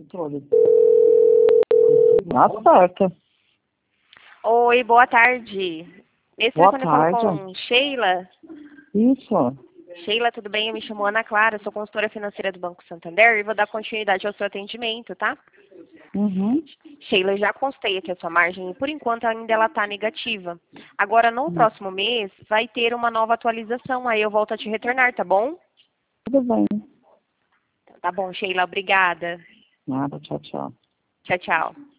Na certa. Oi, boa tarde. Nesse Boa telefone eu falo tarde. com Sheila. Isso. Sheila, tudo bem? Eu me chamo Ana Clara, sou consultora financeira do Banco Santander e vou dar continuidade ao seu atendimento, tá? Uhum. Sheila, eu já constei aqui a sua margem e por enquanto ainda ela está negativa. Agora, no próximo mês, vai ter uma nova atualização, aí eu volto a te retornar, tá bom? Tudo bem. Tá bom, Sheila, obrigada. Nada, tchau, tchau. Tchau, tchau.